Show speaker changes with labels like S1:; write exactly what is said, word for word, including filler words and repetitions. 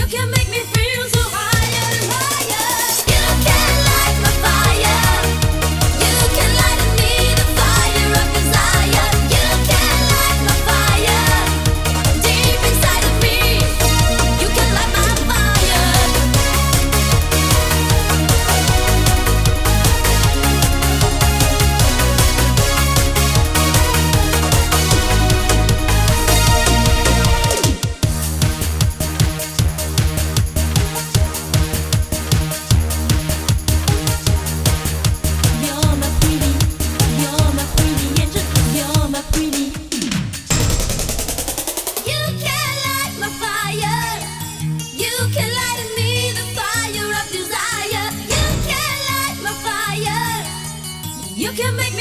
S1: can make me feel so higher and higher. You can light my fire. You can light in me the fire of desire. You can light my fire deep inside of me. You can light my fire. You're my pretty, you're my pretty angel, you're my pretty. You can light my fire. You can light in me the fire of desire. You can light my fire. You can make